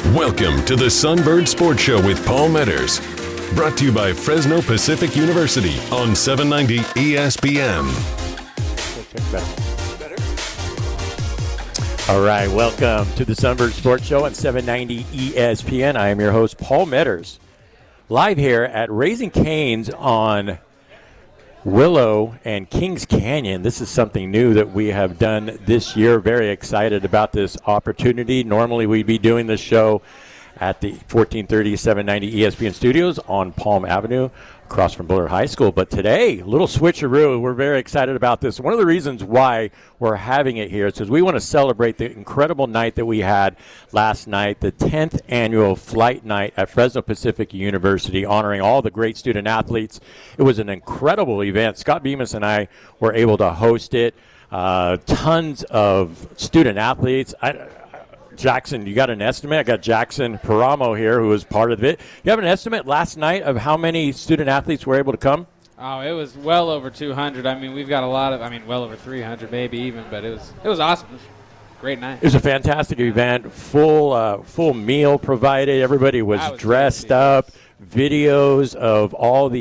Welcome to the Sunbird Sports Show with Paul Metters. Brought to you by Fresno Pacific University on 790 ESPN. All right, welcome to the Sunbird Sports Show on 790 ESPN. I am your host, Paul Metters, live here at Raising Cane's on Willow and Kings Canyon. This is something new that we have done this year. Very excited about this opportunity. Normally we'd be doing this show at the 1430 790 ESPN studios on Palm Avenue across from Bullard High School. But today, a little switcheroo. We're very excited about this. One of the reasons why we're having it here is because we want to celebrate the incredible night that we had last night, the 10th annual Flight Night at Fresno Pacific University, honoring all the great student athletes. It was an incredible event. Scott Bemis and I were able to host it. Tons of student athletes. Jackson, you got an estimate? I got Jackson Paramo here, who was part of it. You have an estimate last night of how many student athletes were able to come? Oh, it was well over 200. I mean, we've got a lot of, well over 300 maybe even, but it was awesome. It was a great night. It was a fantastic event. Full meal provided. Everybody was dressed up. Videos of all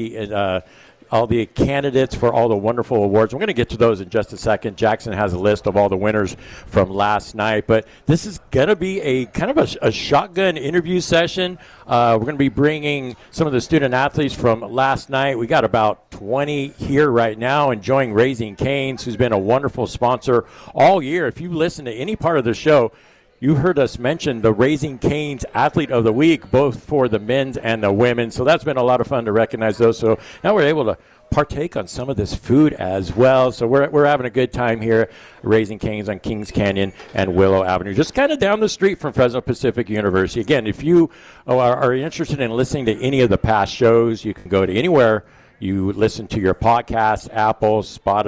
the candidates for all the wonderful awards. We're going to get to those in just a second. Jackson has a list of all the winners from last night. But this is going to be a kind of a shotgun interview session. We're going to be bringing some of the student athletes from last night. We got about 20 here right now enjoying Raising Cane's, who's been a wonderful sponsor all year. If you listen to any part of the show, you heard us mention the Raising Cane's Athlete of the Week, both for the men's and the women. So that's been a lot of fun to recognize those. So now we're able to partake on some of this food as well. So we're having a good time here at Raising Cane's on Kings Canyon and Willow Avenue, just kind of down the street from Fresno Pacific University. Again, if you are interested in listening to any of the past shows, you can go to anywhere you listen to your podcasts, Apple,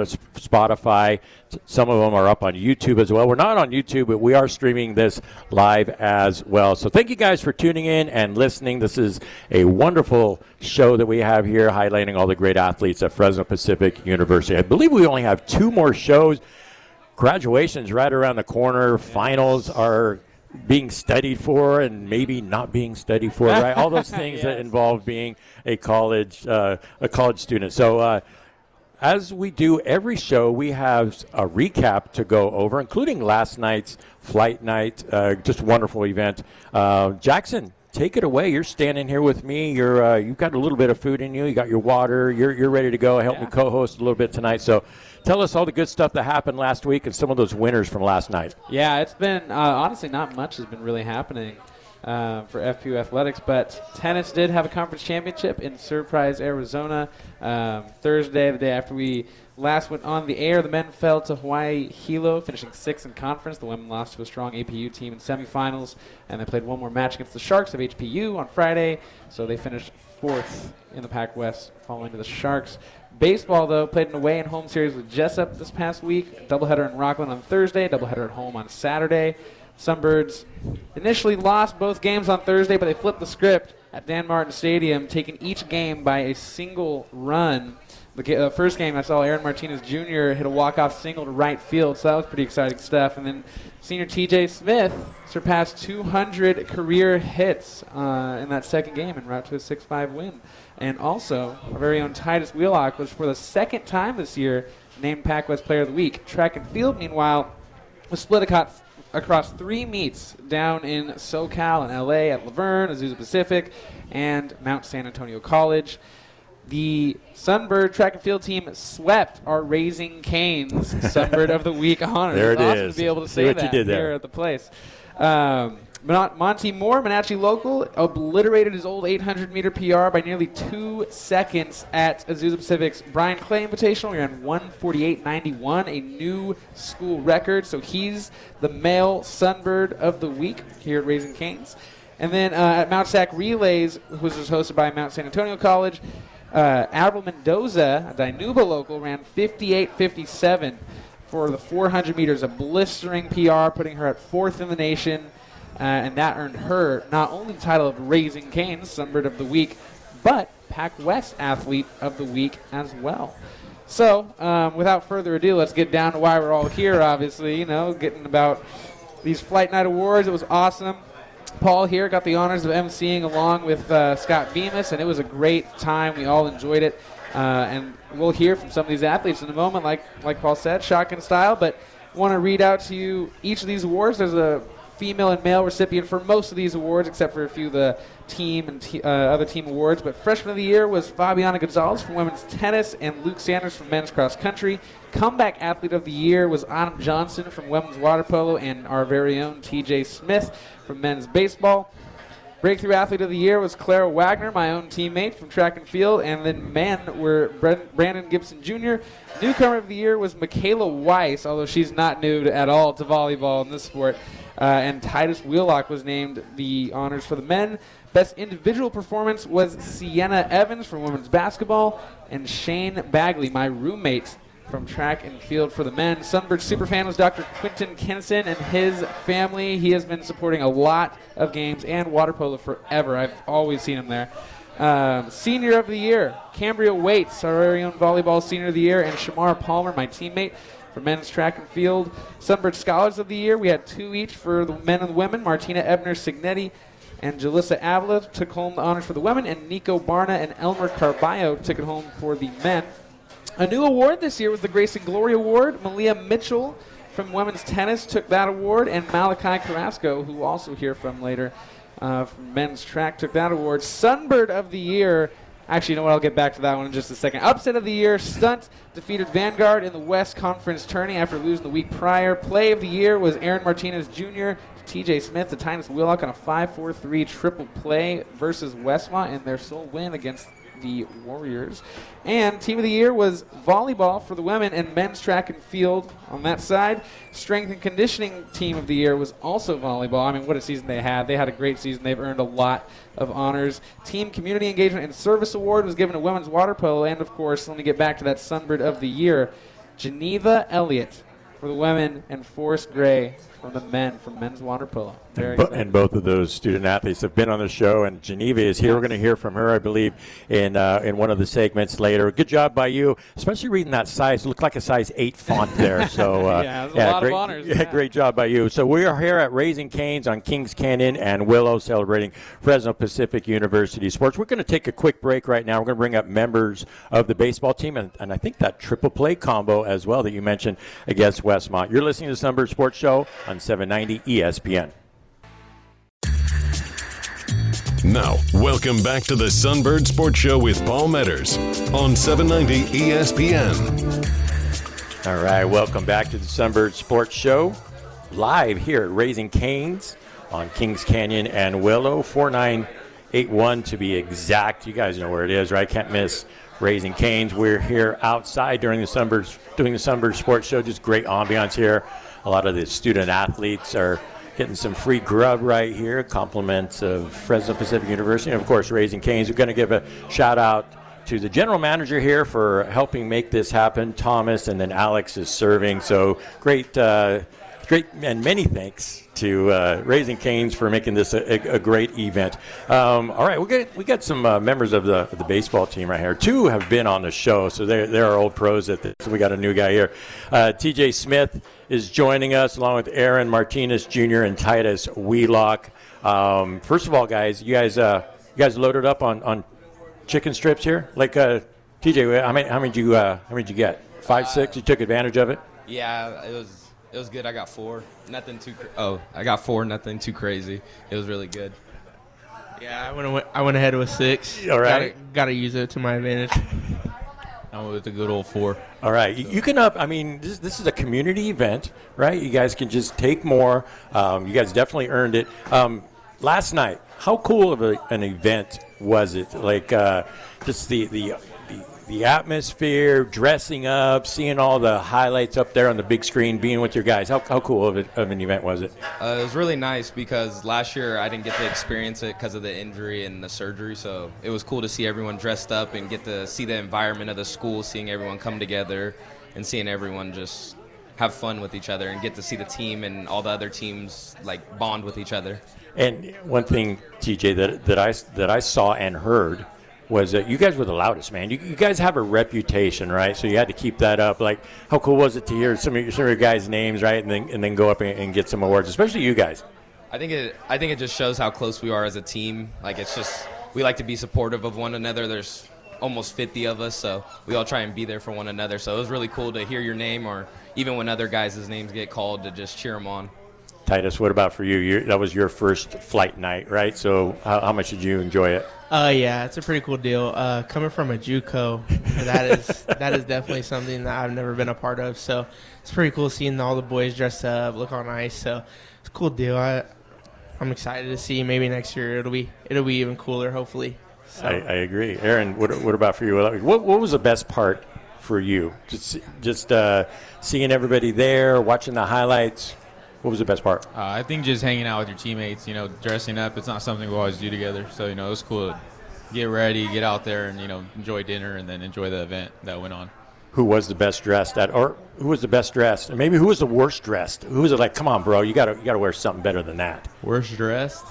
Spotify. Some of them are up on YouTube as well. We're not on YouTube, but we are streaming this live as well. So thank you guys for tuning in and listening. This is a wonderful show that we have here highlighting all the great athletes at Fresno Pacific University. I believe we only have 2 more shows. Graduation's right around the corner. Finals are being studied for and maybe not being studied for, right? All those things yes. that involve being a college student. So as we do every show, we have a recap to go over, including last night's Flight Night. Just a wonderful event. Jackson, take it away. You're standing here with me. You've got a little bit of food in you. You got your water. You're ready to go. Help me co-host a little bit tonight. So tell us all the good stuff that happened last week and some of those winners from last night. Yeah, it's been, honestly, not much has been really happening for FPU Athletics, but tennis did have a conference championship in Surprise, Arizona. Thursday, the day after we last went on the air, the men fell to Hawaii Hilo, finishing 6th in conference. The women lost to a strong APU team in semifinals, and they played one more match against the Sharks of HPU on Friday, so they finished 4th in the Pac West, falling to the Sharks. Baseball, though, played an away and home series with Jessup this past week. Doubleheader in Rockland on Thursday, doubleheader at home on Saturday. Sunbirds initially lost both games on Thursday, but they flipped the script at Dan Martin Stadium, taking each game by a single run. The first game, I saw Aaron Martinez Jr. hit a walk-off single to right field, so that was pretty exciting stuff. And then senior TJ Smith surpassed 200 career hits in that second game en route to a 6-5 win. And also, our very own Titus Wheelock was, for the second time this year, named Pac West Player of the Week. Track and field, meanwhile, was split across 3 meets down in SoCal and LA at Laverne, Azusa Pacific, and Mount San Antonio College. The Sunbird track and field team swept our Raising Cane's Sunbird of the Week honors. There it awesome is. To be able to See say what that you did there. here at the place. Monty Moore, Monache local, obliterated his old 800-meter PR by nearly 2 seconds at Azusa Pacific's Brian Clay Invitational. He ran 1:48.91, a new school record. So he's the male Sunbird of the Week here at Raising Cane's. And then at Mount Sac Relays, which was hosted by Mount San Antonio College, Avril Mendoza, a Dinuba local, ran 58.57 for the 400 meters, a blistering PR, putting her at 4th in the nation. And that earned her not only the title of Raising Cane's Sunbird of the Week, but Pac West Athlete of the Week as well. So, without further ado, let's get down to why we're all here, obviously, getting about these Flight Night Awards. It was awesome. Paul here got the honors of emceeing along with Scott Bemis, and it was a great time. We all enjoyed it, and we'll hear from some of these athletes in a moment, like Paul said, shotgun style. But I want to read out to you each of these awards. There's a female and male recipient for most of these awards, except for a few of the team and other team awards. But Freshman of the Year was Fabiana Gonzalez from women's tennis and Luke Sanders from men's cross country. Comeback Athlete of the Year was Autumn Johnson from women's water polo and our very own TJ Smith from men's baseball. Breakthrough Athlete of the Year was Clara Wagner, my own teammate from track and field, and then men were Brandon Gibson Jr. Newcomer of the Year was Michaela Weiss, although she's not new at all to volleyball in this sport. And Titus Wheelock was named the honors for the men. Best individual performance was Sienna Evans from women's basketball and Shane Bagley, my roommate, from track and field for the men. Sunbird Superfan was Dr. Quentin Kenson and his family. He has been supporting a lot of games and water polo forever. I've always seen him there. Senior of the Year, Cambria Waits, our very own volleyball senior of the year, and Shamar Palmer, my teammate, for men's track and field. Sunbird Scholars of the Year, we had 2 each for the men and the women. Martina Ebner Signetti and Jalissa Avila took home the honors for the women, and Nico Barna and Elmer Carballo took it home for the men. A new award this year was the Grace and Glory Award. Malia Mitchell from women's tennis took that award, and Malachi Carrasco, who we'll also hear from later from men's track, took that award. Sunbird of the Year, actually, you know what, I'll get back to that one in just a second. Upset of the Year, Stunt defeated Vanguard in the West Conference tourney after losing the week prior. Play of the Year was Aaron Martinez Jr., TJ Smith, to Titus Wheelock on a 5-4-3 triple play versus Westmont in their sole win against the Warriors. And Team of the Year was volleyball for the women and men's track and field on that side. Strength and Conditioning Team of the Year was also volleyball. I mean, what a season they had. They had a great season. They've earned a lot of honors. Team Community Engagement and Service Award was given to women's water polo. And, of course, let me get back to that Sunbird of the Year. Geneva Elliott for the women and Forrest Gray from the men from men's water polo. And both of those student athletes have been on the show, and Geneva is here. We're going to hear from her, I believe, in one of the segments later. Good job by you, especially reading that size. It looked like a size 8 font there. So yeah, a lot of honors. Yeah, great job by you. So we are here at Raising Cane's on Kings Canyon and Willow, celebrating Fresno Pacific University sports. We're going to take a quick break right now. We're going to bring up members of the baseball team, and I think that triple play combo as well that you mentioned against Westmont. You're listening to the Sunbird Sports Show on 790 ESPN. Now, welcome back to the Sunbird Sports Show with Paul Metters on 790 ESPN. All right, welcome back to the Sunbird Sports Show, live here at Raising Cane's on Kings Canyon and Willow, 4981 to be exact. You guys know where it is, right? Can't miss Raising Cane's. We're here outside doing the Sunbird Sports Show. Just great ambiance here. A lot of the student athletes are getting some free grub right here, compliments of Fresno Pacific University, and of course Raising Cane's. We're going to give a shout out to the general manager here for helping make this happen, Thomas, and then Alex is serving. So great and many thanks to Raising Cane's for making this a great event. All right, we got some members of the baseball team right here. 2 have been on the show, so they're our old pros at this. So we got a new guy here. TJ Smith is joining us along with Aaron Martinez Jr. and Titus Wheelock. First of all, guys, you guys loaded up on chicken strips here? Like TJ, how many did you get? 5, 6? You took advantage of it? Yeah, it was good. I got 4. Nothing too. I got 4. Nothing too crazy. It was really good. Yeah, I went ahead with 6. All right. Got to use it to my advantage. I went with a good old 4. All right. You can up. I mean, this is a community event, right? You guys can just take more. You guys definitely earned it. Last night, how cool of an event was it? Like just the atmosphere, dressing up, seeing all the highlights up there on the big screen, being with your guys. How cool of an event was it? It was really nice because last year I didn't get to experience it because of the injury and the surgery. So it was cool to see everyone dressed up and get to see the environment of the school, seeing everyone come together and seeing everyone just have fun with each other and get to see the team and all the other teams like bond with each other. And one thing, TJ, that I saw and heard was that you guys were the loudest, man. You guys have a reputation, right? So you had to keep that up. Like, how cool was it to hear some of your guys' names, right, and then go up and get some awards, especially you guys? I think it just shows how close we are as a team. Like, it's just we like to be supportive of one another. There's almost 50 of us, so we all try and be there for one another. So it was really cool to hear your name, or even when other guys' names get called, to just cheer them on. Titus, what about for you? That was your first flight night, right? So how much did you enjoy it? Yeah, it's a pretty cool deal. Coming from a JUCO, that is definitely something that I've never been a part of. So it's pretty cool seeing all the boys dressed up, look on ice. So it's a cool deal. I'm excited to see. Maybe next year it'll be even cooler, hopefully. So. I agree. Aaron, what about for you? What was the best part for you? Just seeing everybody there, watching the highlights. What was the best part? I think just hanging out with your teammates, dressing up. It's not something we always do together. So, it was cool to get ready, get out there, and, enjoy dinner and then enjoy the event that went on. Who was the best dressed or who was the best dressed? And maybe who was the worst dressed? Who was it like, come on, bro, you gotta wear something better than that? Worst dressed?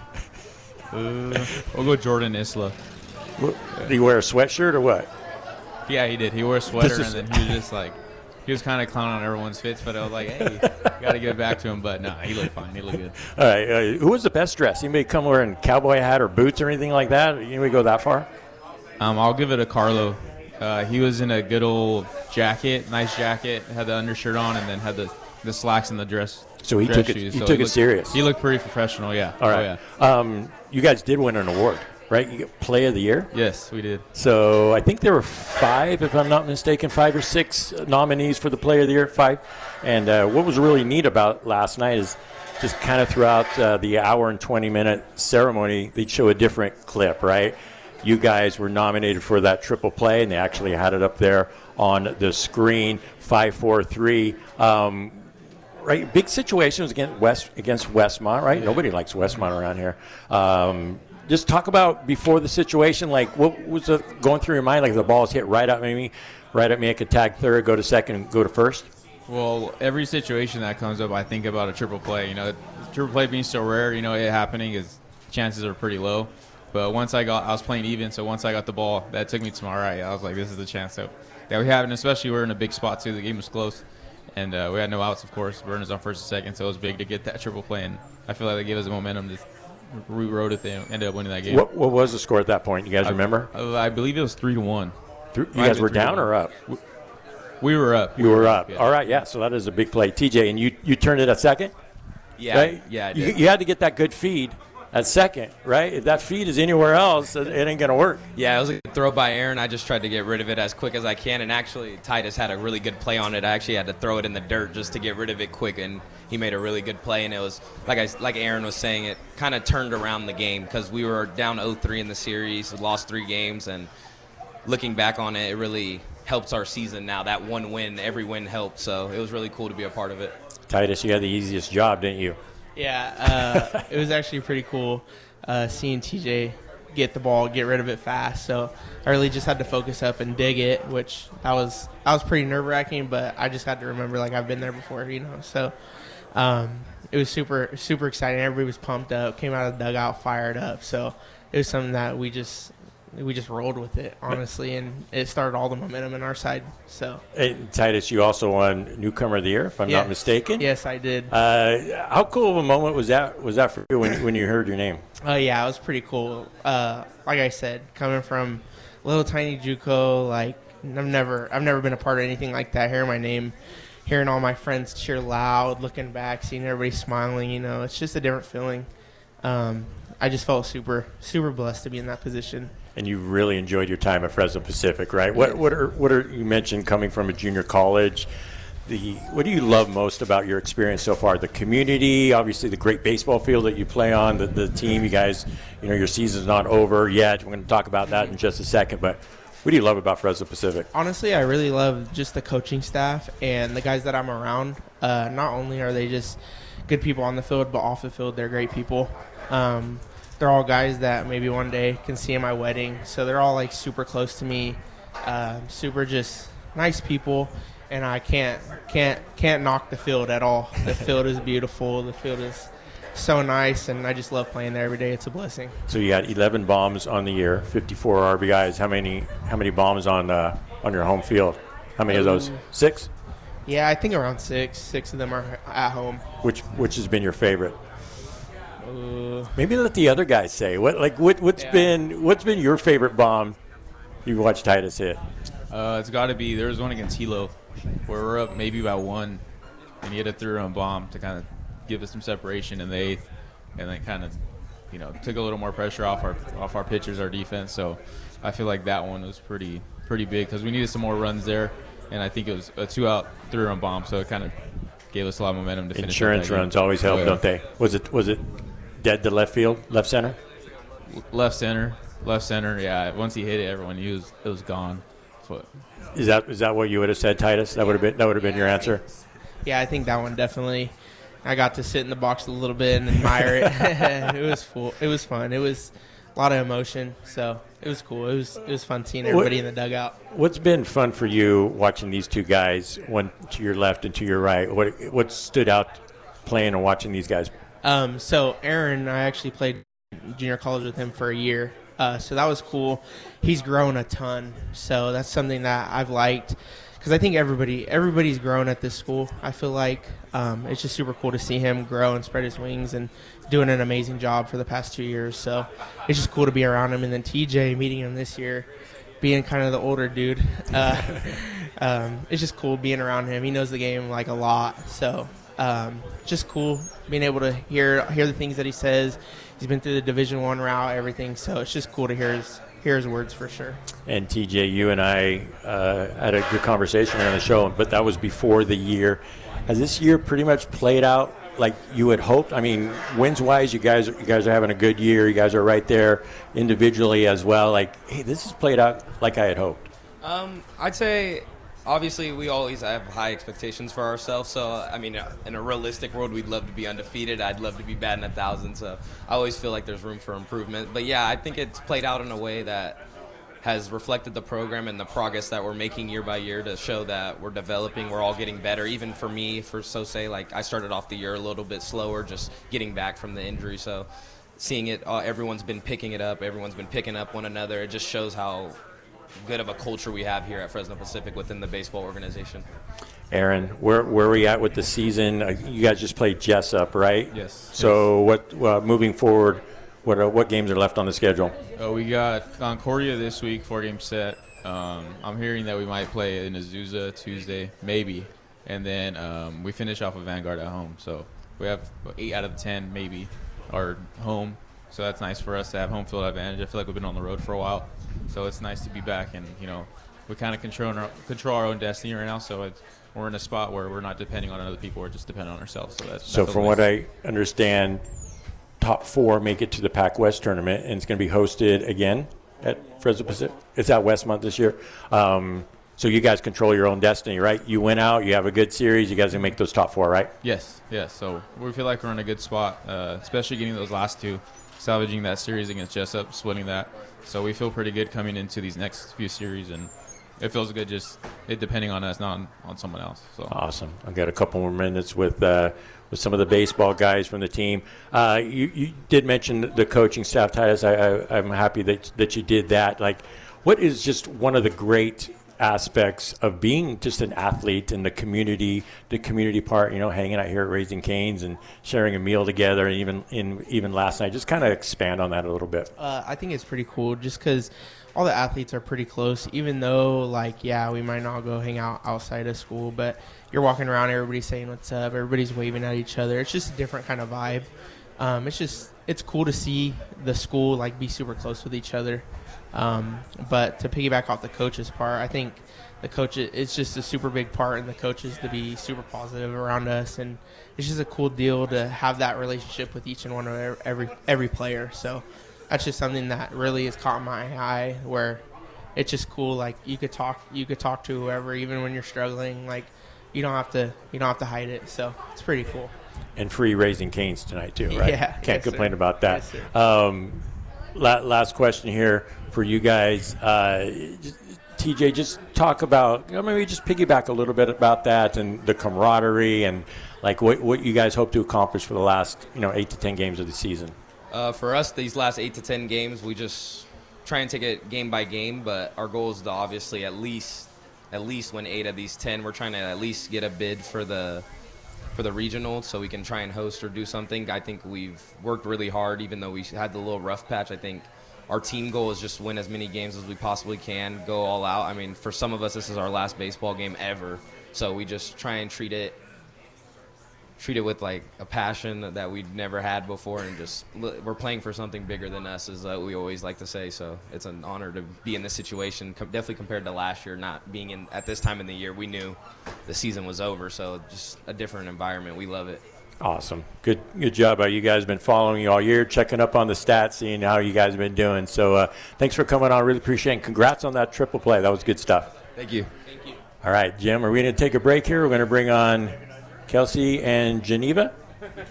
We'll go Jordan Isla. Did he wear a sweatshirt or what? Yeah, he did. He wore a sweater, and then he was just like, he was kind of clowning on everyone's fits, but I was like, hey, got to give it back to him. But, no, he looked fine. He looked good. All right. Who was the best dressed? Anybody come wearing a cowboy hat or boots or anything like that? Anybody go that far? I'll give it to Carlo. He was in a good old jacket, nice jacket, had the undershirt on, and then had the slacks and the dress. So he took it serious. He looked pretty professional, yeah. All right. Oh, yeah. You guys did win an award, right? You got Play of the Year? Yes, we did. So I think there were 5, if I'm not mistaken, 5 or 6 nominees for the Play of the Year, 5. And what was really neat about last night is just kind of throughout the hour and 20-minute ceremony, they'd show a different clip, right? You guys were nominated for that triple play, and they actually had it up there on the screen, 5-4-3. Right, big situations against Westmont, right? Nobody likes Westmont around here. Just talk about before the situation, like what was going through your mind? Like the ball's hit right at me, I could tag third, go to second, go to first. Well, every situation that comes up, I think about a triple play. Triple play being so rare, it happening is chances are pretty low. But I was playing even, so once I got the ball, that took me to my right. I was like, this is the chance that we have, and especially we're in a big spot too. The game was close. And we had no outs, of course. Burners on first and second, so it was big to get that triple play. And I feel like they gave us the momentum to rewrote it. They ended up winning that game. What was the score at that point? You guys remember? I believe it was 3-1. You guys were down or up? We were up. You were up. Yeah. All right, yeah. So that is a big play. TJ, and you turned it at second? Yeah. Right? Yeah, I did. You had to get that good feed at second, right? If that feed is anywhere else, it ain't going to work. Yeah, it was a throw by Aaron. I just tried to get rid of it as quick as I can, and actually Titus had a really good play on it. I actually had to throw it in the dirt just to get rid of it quick, and he made a really good play, and it was, like Aaron was saying, it kind of turned around the game because we were down 0-3 in the series, lost 3 games, and looking back on it, it really helps our season now. That one win, every win helped, so it was really cool to be a part of it. Titus, you had the easiest job, didn't you? Yeah, it was actually pretty cool seeing TJ get the ball, get rid of it fast. So I really just had to focus up and dig it, which that was pretty nerve-wracking, but I just had to remember, like, I've been there before, So it was super, super exciting. Everybody was pumped up, came out of the dugout fired up. So it was something that we just rolled with it, honestly, and it started all the momentum on our side. So, hey, Titus, you also won Newcomer of the Year, if I'm not mistaken. Yes, I did. How cool of a moment was that for you when you heard your name? Yeah, it was pretty cool. Like I said, coming from little tiny JUCO, like I've never been a part of anything like that. Hearing my name, hearing all my friends cheer loud, looking back, seeing everybody smiling, it's just a different feeling. I just felt super, super blessed to be in that position. And you really enjoyed your time at Fresno Pacific, right? What are you mentioned coming from a junior college? What do you love most about your experience so far? The community, obviously the great baseball field that you play on, the team, you guys, your season's not over yet. We're going to talk about that in just a second, but what do you love about Fresno Pacific? Honestly, I really love just the coaching staff and the guys that I'm around. Not only are they just good people on the field, but off the field, they're great people. They're all guys that maybe one day can see in my wedding. So they're all like super close to me, super just nice people. And I can't knock the field at all. The field is beautiful. The field is so nice, and I just love playing there every day. It's a blessing. So you got 11 bombs on the year, 54 RBIs. How many bombs on your home field? How many of those? 6? Yeah, I think around 6. 6 of them are at home. Which has been your favorite? Maybe let the other guys say what's been your favorite bomb you've watched Titus hit. It's got to be, there was one against Hilo where we're up maybe by 1, and he hit a 3-run bomb to kind of give us some separation in the 8th, and then kind of, took a little more pressure off our pitchers, our defense. So I feel like that one was pretty big because we needed some more runs there, and I think it was a 2-out 3-run bomb, so it kind of gave us a lot of momentum to finish. Insurance runs always help, don't they? Was it dead to left field, left center? Left center. Yeah, once he hit it, everyone knew it was gone. Is that what you would have said, Titus? That would have been your answer. Yeah, I think that one definitely. I got to sit in the box a little bit and admire it. It was full. It was fun. It was a lot of emotion, so it was cool. It was fun seeing everybody in the dugout. What's been fun for you watching these two guys, one to your left and to your right? What stood out playing and watching these guys? So Aaron, I actually played junior college with him for a year. So that was cool. He's grown a ton. So that's something that I've liked because I think everybody's grown at this school. I feel like it's just super cool to see him grow and spread his wings and doing an amazing job for the past 2 years. So it's just cool to be around him. And then TJ, meeting him this year, being kind of the older dude, it's just cool being around him. He knows the game like a lot. So just cool being able to hear the things that he says. He's been through the Division I route, everything. So it's just cool to hear his words for sure. And TJ, you and I had a good conversation on the show, but that was before the year. Has this year pretty much played out like you had hoped? I mean, wins-wise, you guys are having a good year. You guys are right there individually as well. Like, hey, this has played out like I had hoped. I'd say, obviously, we always have high expectations for ourselves. So, I mean, in a realistic world, we'd love to be undefeated. I'd love to be batting 1,000. So I always feel like there's room for improvement. But, yeah, I think it's played out in a way that has reflected the program and the progress that we're making year by year to show that we're developing, we're all getting better. Even for me, for Sosei, like I started off the year a little bit slower, just getting back from the injury. So seeing it, everyone's been picking it up, everyone's been picking up one another. It just shows how good of a culture we have here at Fresno Pacific within the baseball organization. Aaron, where are we at with the season? You guys just played Jessup, right? Yes. So what moving forward, what games are left on the schedule? We got Concordia this week, 4-game set. I'm hearing that we might play in Azusa Tuesday, maybe. And then we finish off with Vanguard at home. So we have 8 out of 10 maybe are home. So that's nice for us to have home field advantage. I feel like we've been on the road for a while. So it's nice to be back. And, we kind of control our own destiny right now. So we're in a spot where we're not depending on other people. We're just depending on ourselves. So from what I understand, top 4 make it to the Pac West tournament, and it's going to be hosted again at Fresno Pacific. It's at Westmont this year. So you guys control your own destiny, right? You win out, you have a good series, you guys can make those top 4, right? Yes. So we feel like we're in a good spot, especially getting those last 2, salvaging that series against Jessup, splitting that. So we feel pretty good coming into these next few series, and it feels good just it depending on us, not on someone else. So awesome. I've got a couple more minutes with some of the baseball guys from the team. You did mention the coaching staff, Titus. I'm happy that you did that. Like, what is just one of the great aspects of being just an athlete in the community part, hanging out here at Raising Cane's and sharing a meal together, and even last night? Just kind of expand on that a little bit. I think it's pretty cool just because all the athletes are pretty close, even though, we might not go hang out outside of school, but you're walking around, everybody's saying what's up, everybody's waving at each other. It's just a different kind of vibe. It's cool to see the school, be super close with each other. But to piggyback off the coaches part, I think the coaches, it's just a super big part in the coaches to be super positive around us, and it's just a cool deal to have that relationship with each and one of every player. So that's just something that really has caught my eye, where it's just cool. You could talk to whoever, even when you're struggling. You don't have to hide it. So it's pretty cool. And free Raising Cane's tonight too, right? Yeah. Can't complain about that. Yes, last question here for you guys. TJ, just talk about, maybe just piggyback a little bit about that and the camaraderie and what you guys hope to accomplish for the last 8 to 10 games of the season. For us, these last 8 to 10 games, we just try and take it game by game, but our goal is to obviously at least win 8 of these 10. We're trying to at least get a bid for the for the regional so we can try and host or do something. I think we've worked really hard, even though we had the little rough patch. I think our team goal is just win as many games as we possibly can, go all out. I mean, for some of us, this is our last baseball game ever, so we just try and treat it with like a passion that we'd never had before, and just we're playing for something bigger than us, as we always like to say. So it's an honor to be in this situation, definitely compared to last year, not being in at this time in the year. We knew the season was over, so just a different environment. We love it. Awesome. Good job. You guys have been following you all year, checking up on the stats, seeing how you guys have been doing. So thanks for coming on. Really appreciate it. Congrats on that triple play. That was good stuff. Thank you. All right, Jim, are we going to take a break here? We're going to bring on Kelsey and Geneva. We can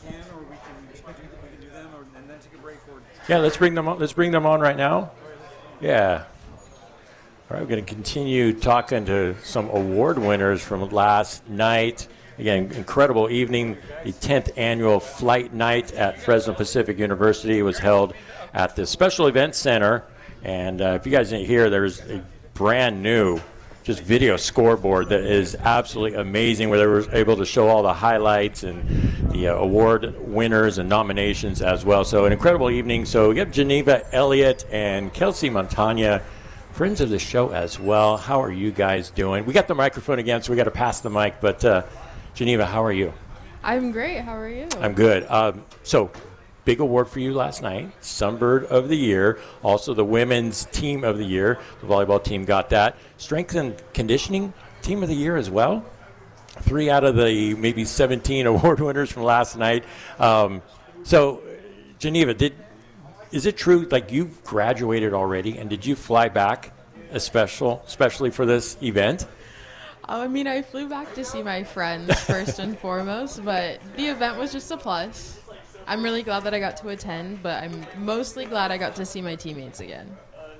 do them and then take a break. Yeah, let's bring them on. Let's bring them on right now. Yeah. All right, we're going to continue talking to some award winners from last night. Again, incredible evening. The 10th annual Flight Night at Fresno Pacific University was held at the Special Events Center. And if you guys didn't hear, there's a brand new just video scoreboard that is absolutely amazing, where they were able to show all the highlights and the award winners and nominations as well. So an incredible evening. So we have Geneva Elliott and Kelsey Montagna, friends of the show as well. How are you guys doing? We got the microphone again, so we got to pass the mic. But Geneva, how are you? I'm great. How are you? I'm good. So big award for you last night, Sunbird of the Year, also the Women's Team of the Year. The volleyball team got that. Strength and Conditioning Team of the Year as well. 3 out of the maybe 17 award winners from last night. So, Geneva, is it true, like, you've graduated already, and did you fly back especially for this event? I mean, I flew back to see my friends first and foremost, but the event was just a plus. I'm really glad that I got to attend, but I'm mostly glad I got to see my teammates again.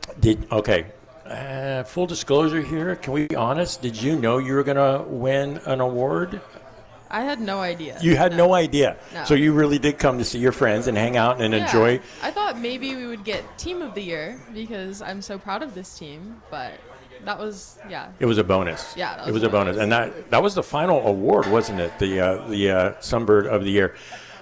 Full disclosure here, can we be honest? Did you know you were going to win an award? I had no idea. You had no idea. No. So you really did come to see your friends and hang out and enjoy. I thought maybe we would get Team of the Year because I'm so proud of this team, but that was, It was a bonus. Yeah, it was a bonus. And that was the final award, wasn't it? The Sunbird of the Year.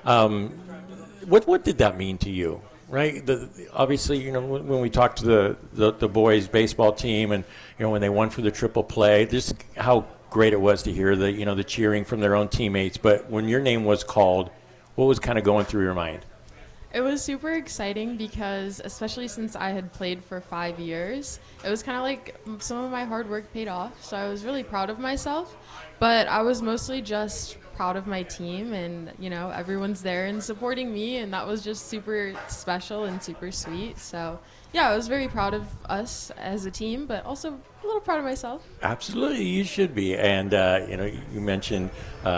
What did that mean to you? Right. Obviously, when we talked to the boys' baseball team, and when they won for the triple play, just how great it was to hear the cheering from their own teammates. But when your name was called, what was kind of going through your mind? It was super exciting because, especially since I had played for 5 years, it was kind of like some of my hard work paid off. So I was really proud of myself, but I was mostly just proud of my team, and everyone's there and supporting me, and that was just super special and super sweet. So I was very proud of us as a team, but also a little proud of myself. Absolutely, you should be. And you mentioned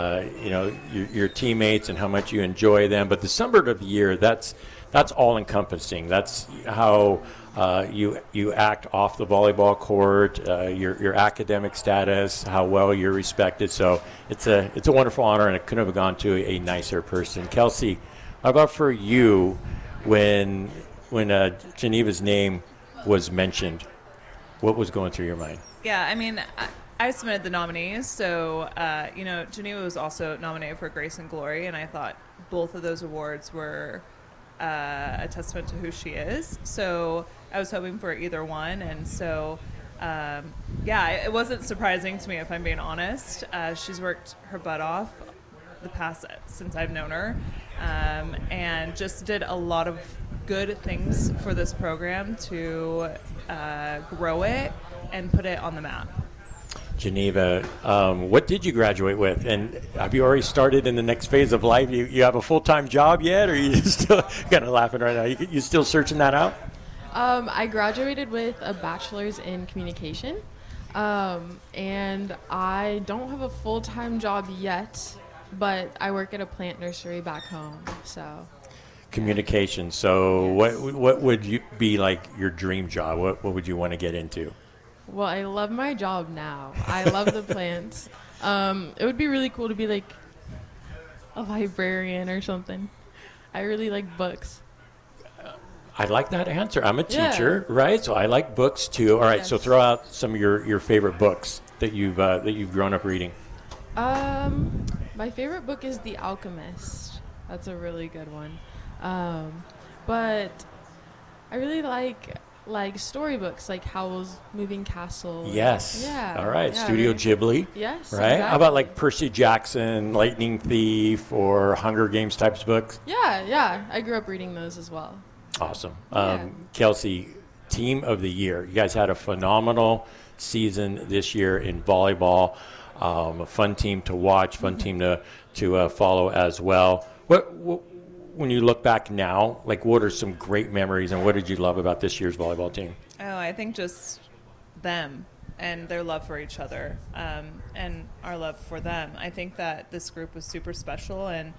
your teammates and how much you enjoy them, but the Sunbird of the Year, that's all encompassing. That's how you act off the volleyball court, your academic status, how well you're respected. So it's a wonderful honor, and it couldn't have gone to a nicer person. Kelsey, how about for you, when Geneva's name was mentioned, what was going through your mind? Yeah, I mean, I submitted the nominees, so Geneva was also nominated for Grace and Glory, and I thought both of those awards were a testament to who she is. So I was hoping for either one, and so it wasn't surprising to me, if I'm being honest. She's worked her butt off the past since I've known her, and just did a lot of good things for this program to grow it and put it on the map. Geneva, what did you graduate with? And have you already started in the next phase of life? You have a full-time job yet, or are you still kind of laughing right now? You still searching that out? I graduated with a bachelor's in communication, and I don't have a full-time job yet, but I work at a plant nursery back home. So communication. So what would you be like your dream job? What would you want to get into? Well, I love my job now. I love the plants. It would be really cool to be like a librarian or something. I really like books. I like that answer. I'm a teacher, right? So I like books too. All right, so throw out some of your favorite books that you've grown up reading. My favorite book is The Alchemist. That's a really good one. But I really like storybooks, like Howl's Moving Castle. Yes. Yeah. All right. Yeah, Studio really. Ghibli. Yes. Right. Exactly. How about like Percy Jackson, Lightning Thief, or Hunger Games types of books? Yeah. I grew up reading those as well. Awesome. Yeah. Kelsey, Team of the Year. You guys had a phenomenal season this year in volleyball. A fun team to watch, fun team to follow as well. What when you look back now, like what are some great memories and what did you love about this year's volleyball team? Oh, I think just them and their love for each other, and our love for them. I think that this group was super special, and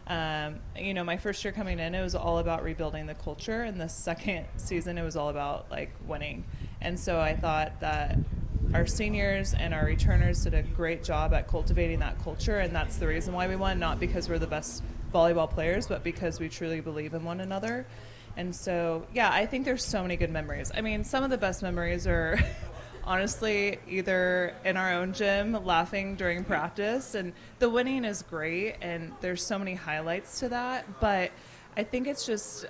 my first year coming in, it was all about rebuilding the culture, and the second season, it was all about like winning. And so I thought that our seniors and our returners did a great job at cultivating that culture, and that's the reason why we won, not because we're the best volleyball players, but because we truly believe in one another. And so, yeah, I think there's so many good memories. I mean, some of the best memories are honestly either in our own gym laughing during practice, and the winning is great, and there's so many highlights to that, but I think it's just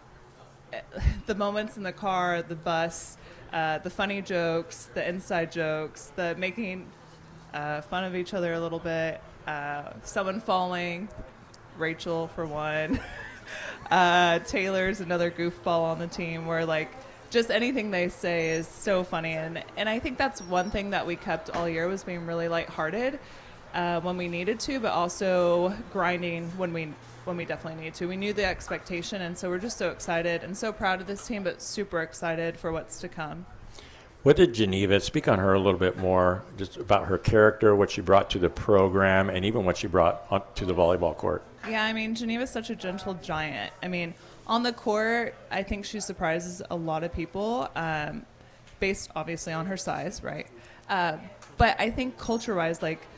the moments in the car, the bus, the funny jokes, the inside jokes, the making fun of each other a little bit, someone falling, Rachel for one, Taylor's another goofball on the team, where like just anything they say is so funny, and I think that's one thing that we kept all year, was being really lighthearted when we needed to, but also grinding when we definitely need to. We knew the expectation, and so we're just so excited and so proud of this team, but super excited for what's to come. What did Geneva, speak on her a little bit more, just about her character, what she brought to the program, and even what she brought to the volleyball court? Yeah, I mean, Geneva's such a gentle giant. I mean, on the court, I think she surprises a lot of people, based obviously on her size, right? But I think culture-wise, like,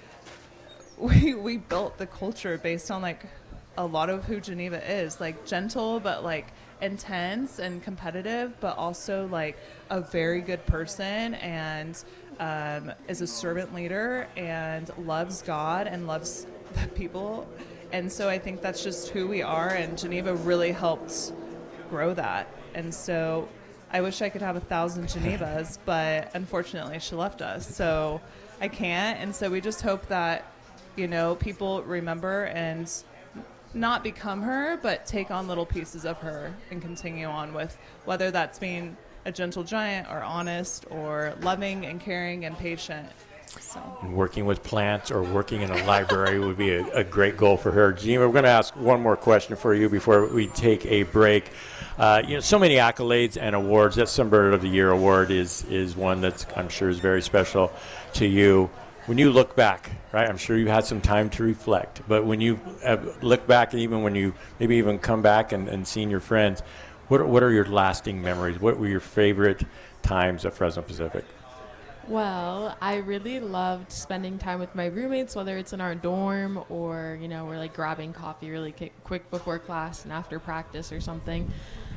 we built the culture based on, like, a lot of who Geneva is, like, gentle, but, like, intense and competitive, but also like a very good person, and is a servant leader and loves God and loves the people. And so I think that's just who we are, and Geneva really helped grow that. And so I wish I could have 1,000 Genevas, but unfortunately she left us, so I can't. And so we just hope that, people remember and not become her, but take on little pieces of her and continue on with, whether that's being a gentle giant or honest or loving and caring and patient. So. And working with plants or working in a library would be a great goal for her. Geneva, we're going to ask one more question for you before we take a break. So many accolades and awards. That Sunbird of the Year award is one that's, I'm sure, is very special to you. When you look back, right, I'm sure you had some time to reflect, but when you look back, and even when you maybe even come back and seen your friends, what are your lasting memories? What were your favorite times at Fresno Pacific? Well, I really loved spending time with my roommates, whether it's in our dorm or, we're like grabbing coffee really quick before class and after practice or something.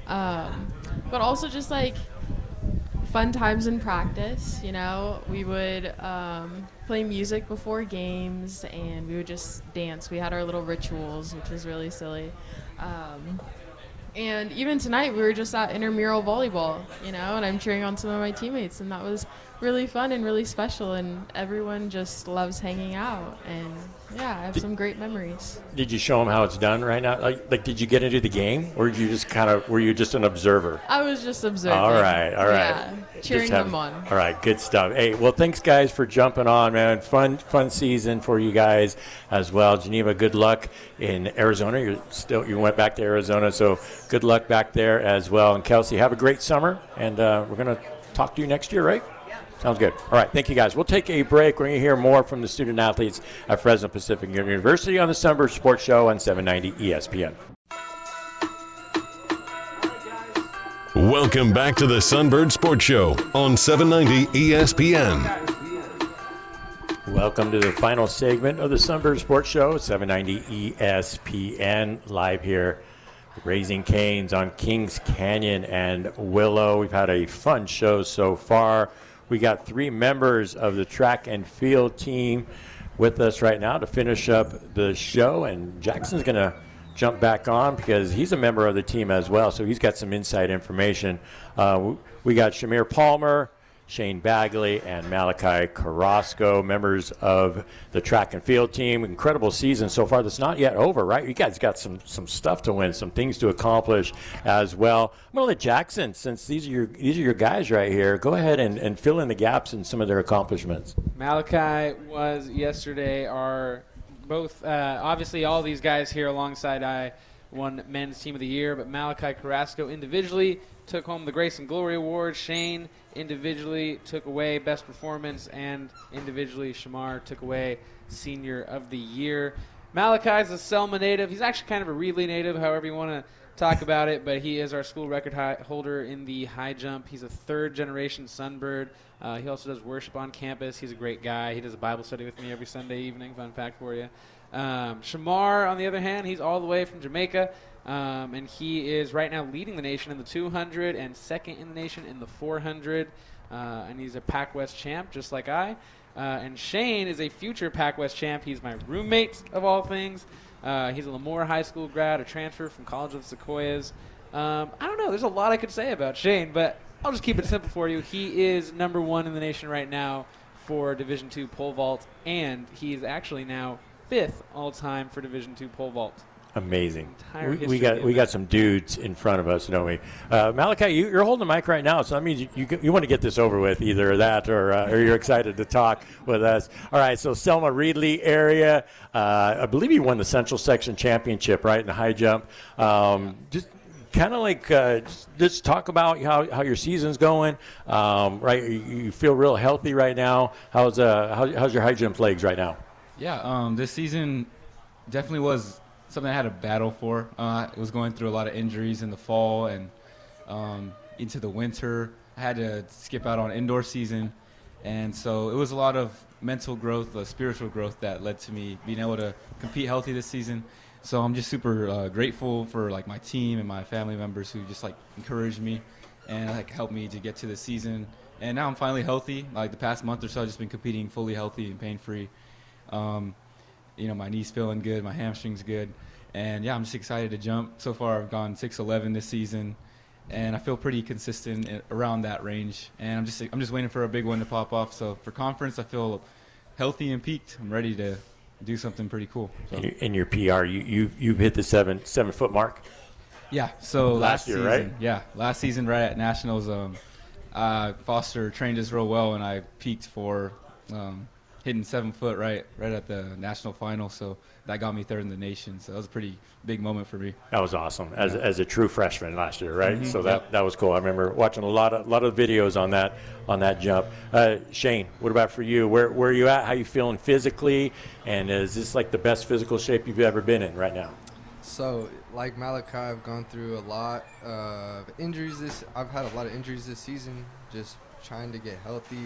But also just like fun times in practice, we would play music before games, and we would just dance. We had our little rituals, which was really silly. And even tonight, we were just at intramural volleyball, and I'm cheering on some of my teammates, and that was really fun and really special, and everyone just loves hanging out, and yeah, I have some great memories. Did you show them how it's done right now? Like did you get into the game, or did you just were you just an observer? I was just observing. All right. Yeah, cheering them on. All right, good stuff. Hey, well, thanks guys for jumping on, man. Fun season for you guys as well. Geneva, good luck in Arizona. You went back to Arizona, so good luck back there as well. And Kelsey, have a great summer, and we're gonna talk to you next year, right? Sounds good. All right, thank you, guys. We'll take a break. We're going to hear more from the student athletes at Fresno Pacific University on the Sunbird Sports Show on 790 ESPN. Welcome back to the Sunbird Sports Show on 790 ESPN. Welcome to the final segment of the Sunbird Sports Show, 790 ESPN, live here. Raising Cane's on Kings Canyon and Willow. We've had a fun show so far. We got 3 members of the track and field team with us right now to finish up the show, and Jackson's going to jump back on because he's a member of the team as well, so he's got some inside information. We got Shamir Palmer, Shane Bagley, and Malachi Carrasco, members of the track and field team. Incredible season so far. That's not yet over, right? You guys got some stuff to win, some things to accomplish as well. I'm going to let Jackson, since these are your guys right here, go ahead and fill in the gaps in some of their accomplishments. Malachi was yesterday obviously all these guys here alongside I won Men's Team of the Year, but Malachi Carrasco individually took home the Grace and Glory Award. Shane individually took away Best Performance, and individually Shamar took away Senior of the Year. Malachi's a Selma native. He's actually kind of a Reedley native, however you want to talk about it, but he is our school record holder in the high jump. He's a third-generation Sunbird. He also does worship on campus. He's a great guy. He does a Bible study with me every Sunday evening. Fun fact for you. Shamar, on the other hand, he's all the way from Jamaica, and he is right now leading the nation in the 200 and second in the nation in the 400, and he's a Pac West champ just like I. And Shane is a future Pac West champ. He's my roommate of all things. He's a Lemoore High School grad, a transfer from College of the Sequoias. I don't know. There's a lot I could say about Shane, but I'll just keep it simple for you. He is number one in the nation right now for Division II pole vault, and he is actually now 5th all-time for Division II pole vault. Amazing. We got some dudes in front of us, don't we? Malachi, you're holding the mic right now, so that means you want to get this over with, either that or you're excited to talk with us. All right, so Selma Reedley area, I believe you won the Central Section Championship, right, in the high jump. Just kind of like just talk about how your season's going. Right, you feel real healthy right now. How's your high jump legs right now? Yeah, this season definitely was something I had to battle for. I was going through a lot of injuries in the fall and into the winter. I had to skip out on indoor season, and so it was a lot of mental growth, spiritual growth that led to me being able to compete healthy this season. So I'm just super grateful for like my team and my family members who just like encouraged me and like helped me to get to the season. And now I'm finally healthy. Like the past month or so, I've just been competing fully healthy and pain-free. My knee's feeling good, my hamstring's good, and yeah, I'm just excited to jump. So far, I've gone 6'11" this season, and I feel pretty consistent around that range. And I'm just waiting for a big one to pop off. So for conference, I feel healthy and peaked. I'm ready to do something pretty cool. So. In your PR, you've hit the 7 foot mark. Yeah. So last year, season, right? Yeah, last season right at nationals, Foster trained us real well, and I peaked for. Hitting 7 foot right at the national final, so that got me third in the nation. So that was a pretty big moment for me. That was awesome as a true freshman last year, right? Mm-hmm. So that was cool. I remember watching a lot of videos on that jump. Shane, what about for you? Where are you at? How you feeling physically? And is this like the best physical shape you've ever been in right now? So, like Malachi, I've gone through a lot of injuries. I've had a lot of injuries this season. Just trying to get healthy.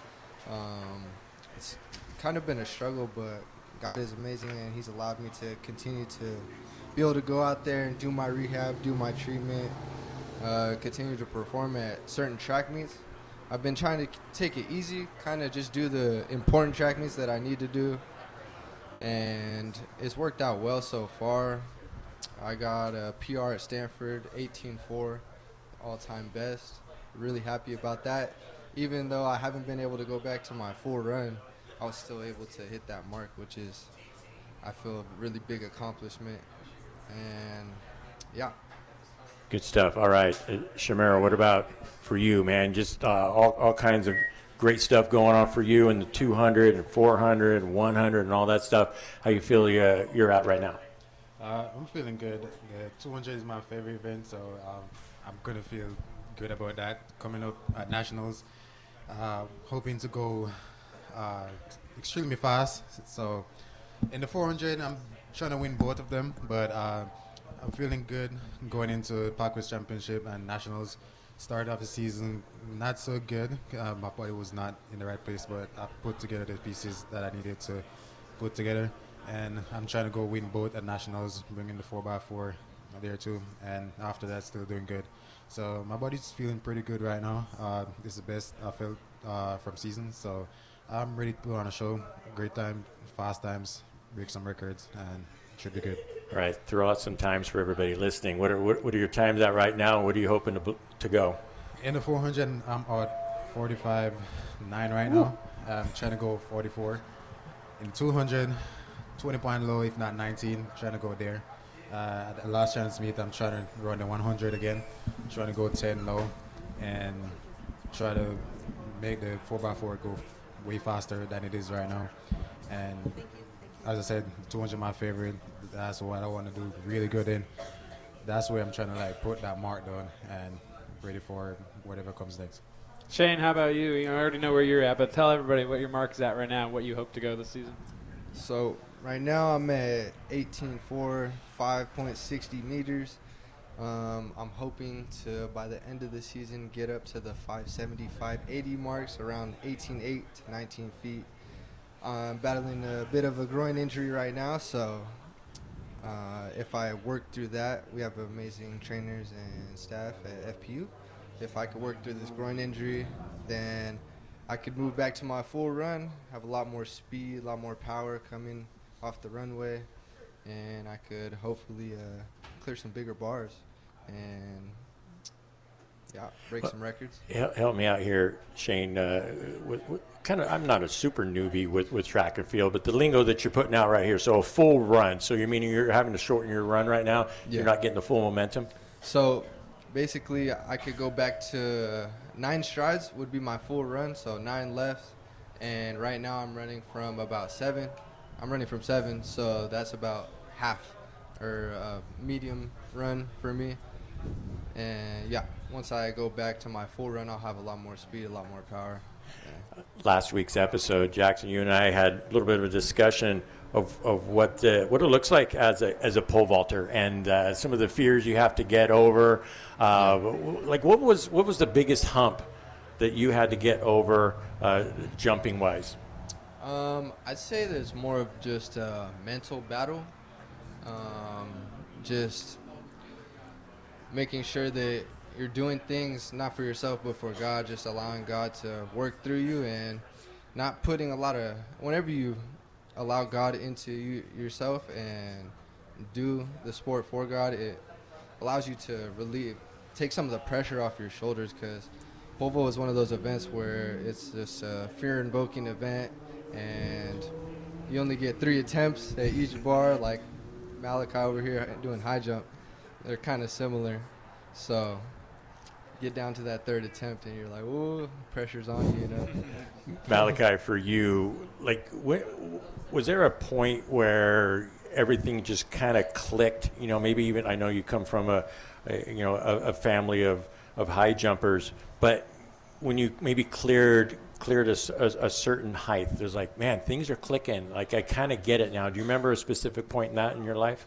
It's kind of been a struggle, but God is amazing, and He's allowed me to continue to be able to go out there and do my rehab, do my treatment, continue to perform at certain track meets. I've been trying to take it easy, kind of just do the important track meets that I need to do, and it's worked out well so far. I got a PR at Stanford, 18.4, all-time best. Really happy about that. Even though I haven't been able to go back to my full run, I was still able to hit that mark, which is, I feel, a really big accomplishment. And, yeah. Good stuff. All right. Shamira, what about for you, man? Just all kinds of great stuff going on for you in the 200 and 400 and 100 and all that stuff. How you feel you're at right now? I'm feeling good. The 200 is my favorite event, so I'm going to feel good about that. Coming up at Nationals, hoping to go extremely fast. So in the 400, I'm trying to win both of them, but I'm feeling good going into Pac West Championship and Nationals. Start off the season not so good. My body was not in the right place, but I put together the pieces that I needed to put together. And I'm trying to go win both at Nationals, bringing the 4x4 there too. And after that, still doing good. So my body's feeling pretty good right now. This is the best I felt from season. So I'm ready to put on a show. Great time, fast times, break some records, and it should be good. All right, throw out some times for everybody listening. What are your times at right now, and what are you hoping to go? In the 400, I'm out 45.9 right now. I'm trying to go 44. In 200, 20 point low, if not 19, trying to go there. At the last chance meet, I'm trying to run the 100 again, trying to go 10 low, and try to make the 4x4 go way faster than it is right now. And as I said, 200 my favorite. That's what I want to do really good in. That's where I'm trying to like put that mark down and ready for whatever comes next. Shane, how about you? I already know where you're at, but tell everybody what your mark is at right now, what you hope to go this season. So right now I'm at 18.4, 5.60 meters. I'm hoping to, by the end of the season, get up to the 570, 580 marks, around 18.8 to 19 feet. I'm battling a bit of a groin injury right now, so if I work through that, we have amazing trainers and staff at FPU. If I could work through this groin injury, then I could move back to my full run, have a lot more speed, a lot more power coming off the runway, and I could hopefully clear some bigger bars and break some records. Help me out here, Shane. I'm not a super newbie with track and field, but the lingo that you're putting out right here, so a full run. So you're meaning you're having to shorten your run right now? Yeah. You're not getting the full momentum? So basically, I could go back to 9 strides would be my full run, so 9 left. And right now I'm running from about 7. I'm running from 7, so that's about half or a medium run for me. And once I go back to my full run, I'll have a lot more speed, a lot more power. Yeah. Last week's episode, Jackson, you and I had a little bit of a discussion of what it looks like as a pole vaulter and some of the fears you have to get over. Like what was the biggest hump that you had to get over jumping wise? I'd say there's more of just a mental battle. Just making sure that you're doing things not for yourself but for God, just allowing God to work through you and not putting whenever you allow God into yourself and do the sport for God, it allows you to take some of the pressure off your shoulders, because pole vault is one of those events where it's just a fear-invoking event and you only get 3 attempts at each bar. Like Malachi over here doing high jump, they're kind of similar. So get down to that 3rd attempt and you're like, ooh, pressure's on you, Malachi, for you, like, was there a point where everything just kind of clicked? Maybe even, I know you come from a family of high jumpers, but when you maybe cleared a certain height, there's like, man, things are clicking. Like, I kind of get it now. Do you remember a specific point in that in your life?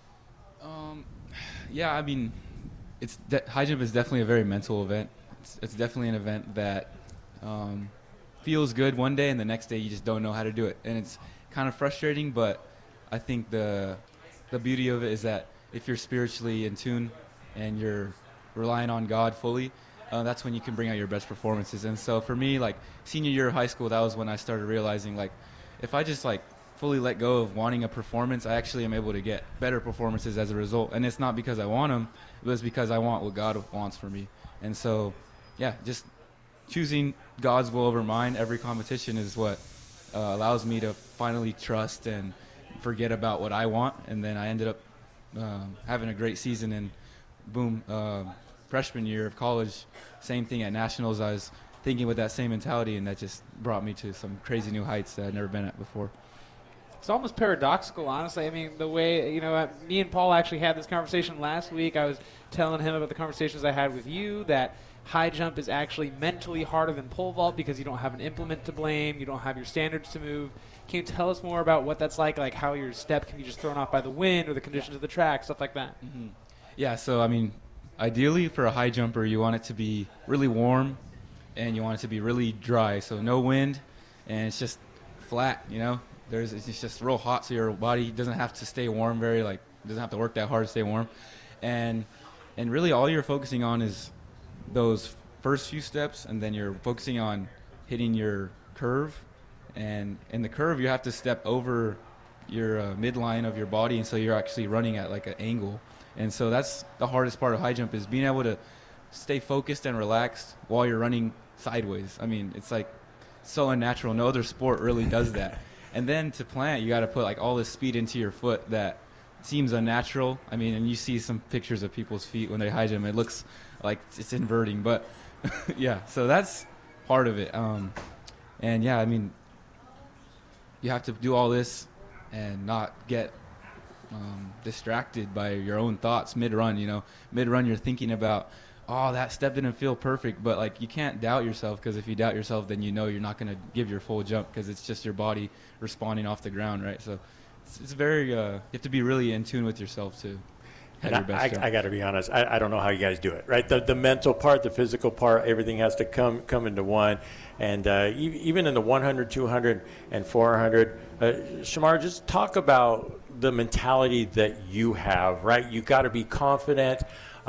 Yeah, I mean, high jump is definitely a very mental event. It's definitely an event that feels good one day and the next day you just don't know how to do it. And it's kind of frustrating, but I think the beauty of it is that if you're spiritually in tune and you're relying on God fully, that's when you can bring out your best performances. And so for me, like senior year of high school, that was when I started realizing, like, if I just like fully let go of wanting a performance, I actually am able to get better performances as a result. And it's not because I want them, but it's because I want what God wants for me. And so, just choosing God's will over mine every competition is what allows me to finally trust and forget about what I want. And then I ended up having a great season, and boom, freshman year of college, same thing at nationals. I was thinking with that same mentality, and that just brought me to some crazy new heights that I'd never been at before. It's almost paradoxical, honestly. I mean, the way, me and Paul actually had this conversation last week. I was telling him about the conversations I had with you, that high jump is actually mentally harder than pole vault because you don't have an implement to blame, you don't have your standards to move. Can you tell us more about what that's like how your step can be just thrown off by the wind or the conditions of the track, stuff like that? Mm-hmm. Yeah, so, I mean, ideally for a high jumper, you want it to be really warm and you want it to be really dry, so no wind, and it's just flat, It's just real hot, so your body doesn't have to stay warm doesn't have to work that hard to stay warm. And really all you're focusing on is those first few steps, and then you're focusing on hitting your curve And in the curve, you have to step over your midline of your body, and so you're actually running at like an angle. And so that's the hardest part of high jump, is being able to stay focused and relaxed while you're running sideways. I mean, it's like so unnatural. No other sport really does that. And then to plant, you got to put like all this speed into your foot that seems unnatural. I mean, and you see some pictures of people's feet when they high jump, it looks like it's inverting. But yeah, so that's part of it. And yeah, I mean, you have to do all this and not get distracted by your own thoughts mid-run. Mid-run you're thinking about, oh, that step didn't feel perfect, but like you can't doubt yourself, because if you doubt yourself, then you're not going to give your full jump, because it's just your body responding off the ground, right? So it's very you have to be really in tune with yourself to have your best jump. I got to be honest, I don't know how you guys do it, right? The mental part, the physical part, everything has to come into one. And even in the 100, 200, and 400, Shamar, just talk about the mentality that you have, right? You got to be confident,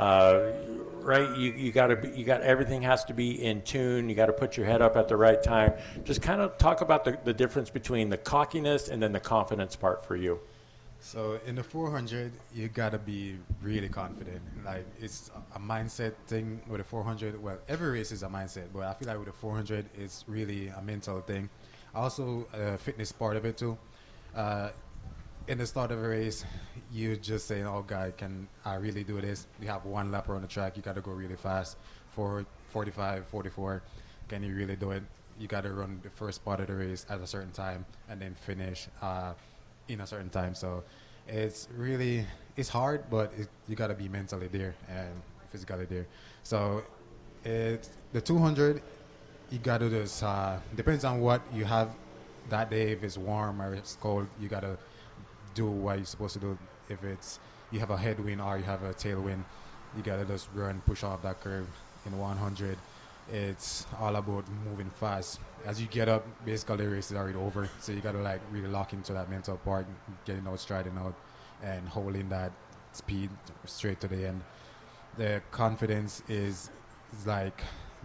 right? You got everything has to be in tune. You got to put your head up at the right time. Just kind of talk about the difference between the cockiness and then the confidence part for you. So in the 400, you gotta be really confident. Like, it's a mindset thing with the 400. Well, every race is a mindset, but I feel like with the 400, it's really a mental thing. Also, fitness part of it too. In the start of a race, you just saying, "Oh God, can I really do this?" You have one lap around the track. You gotta go really fast, 45, 44. Can you really do it? You gotta run the first part of the race at a certain time and then finish in a certain time. So it's hard, but you got to be mentally there and physically there. So the 200, you got to just depends on what you have that day. If it's warm or it's cold, you got to do what you're supposed to do. If you have a headwind or you have a tailwind, you got to just run, push off that curve. In 100, it's all about moving fast. As you get up, basically the race is already over. So you got to like really lock into that mental part, getting out, striding out, and holding that speed straight to the end. The confidence is like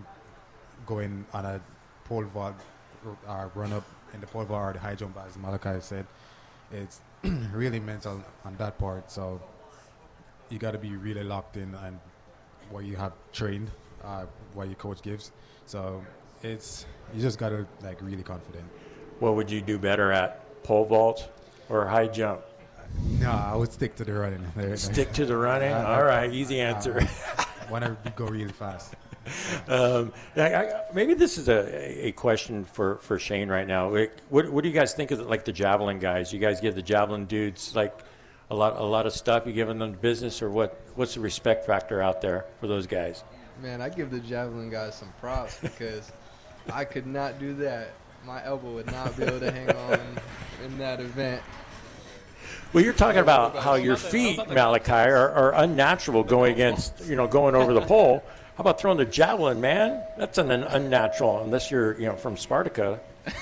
going on a pole vault or run up in the pole vault or the high jump, as Malachi said. It's really mental on that part. So you got to be really locked in on what you have trained, what your coach gives. So you just got to like really confident. What would you do better at, pole vault or high jump? No, I would stick to the running. Stick to the running? All right, easy answer. Want to go really fast. Maybe this is a question for Shane right now. What do you guys think of like the javelin guys? You guys give the javelin dudes like a lot of stuff? You giving them business, or what's the respect factor out there for those guys? Man, I give the javelin guys some props because I could not do that. My elbow would not be able to hang on in that event. Well, you're talking about how your feet, Malachi, are unnatural going over the pole. How about throwing the javelin, man? That's an unnatural, unless you're from Spartica.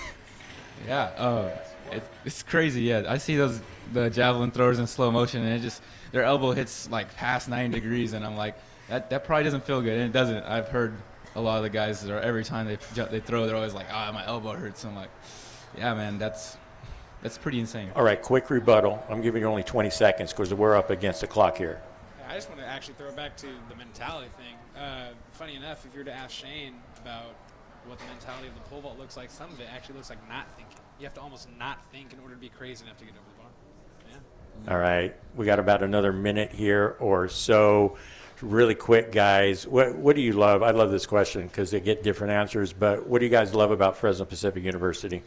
Yeah, it's crazy. Yeah, I see the javelin throwers in slow motion, and their elbow hits like past 9 degrees, and I'm like, that probably doesn't feel good, and it doesn't. I've heard a lot of the guys every time they throw, they're always like, my elbow hurts. I'm like, yeah, man, that's pretty insane. All right, quick rebuttal. I'm giving you only 20 seconds because we're up against the clock here. I just want to actually throw it back to the mentality thing. Funny enough, if you were to ask Shane about what the mentality of the pole vault looks like, some of it actually looks like not thinking. You have to almost not think in order to be crazy enough to get over the bar. Yeah. All right, we got about another minute here or so. Really quick, guys. What do you love? I love this question because they get different answers, but what do you guys love about Fresno Pacific University?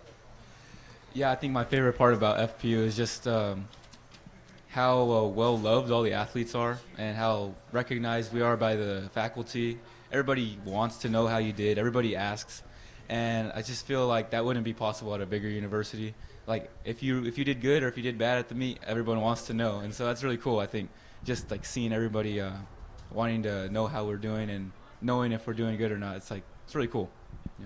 Yeah, I think my favorite part about FPU is just how well-loved all the athletes are and how recognized we are by the faculty. Everybody wants to know how you did. Everybody asks. And I just feel like that wouldn't be possible at a bigger university. Like, if you did good or if you did bad at the meet, everyone wants to know. And so that's really cool, I think. Just like seeing everybody wanting to know how we're doing and knowing if we're doing good or not. It's really cool. Yeah.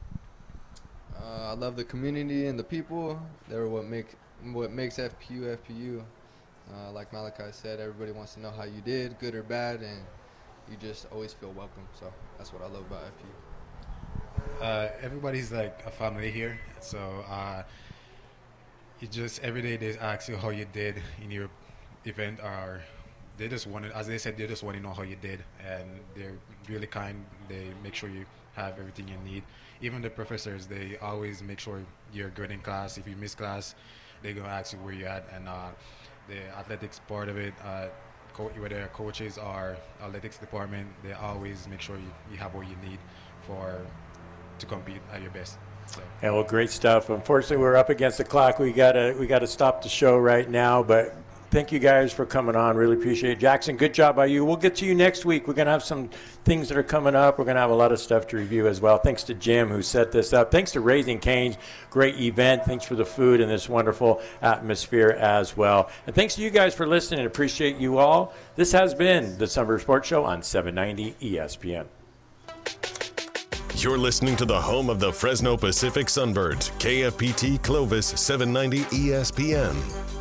I love the community and the people. They're what makes FPU FPU. Like Malachi said, everybody wants to know how you did, good or bad, and you just always feel welcome. So that's what I love about FPU. Everybody's like a family here, so you just every day they ask you how you did in your event, or they just want to, as they said, they just want to know how you did, and they're really kind. They make sure you have everything you need. Even the professors, they always make sure you're good in class. If you miss class, they're gonna ask you where you're at, and the athletics part of it, whether coaches or athletics department, they always make sure you have what you need to compete at your best. So. Yeah, well, great stuff. Unfortunately, we're up against the clock. We gotta stop the show right now, but thank you guys for coming on. Really appreciate it. Jackson, good job by you. We'll get to you next week. We're going to have some things that are coming up. We're going to have a lot of stuff to review as well. Thanks to Jim who set this up. Thanks to Raising Cane's. Great event. Thanks for the food and this wonderful atmosphere as well. And thanks to you guys for listening. Appreciate you all. This has been the Sunbird Sports Show on 790 ESPN. You're listening to the home of the Fresno Pacific Sunbirds, KFPT Clovis 790 ESPN.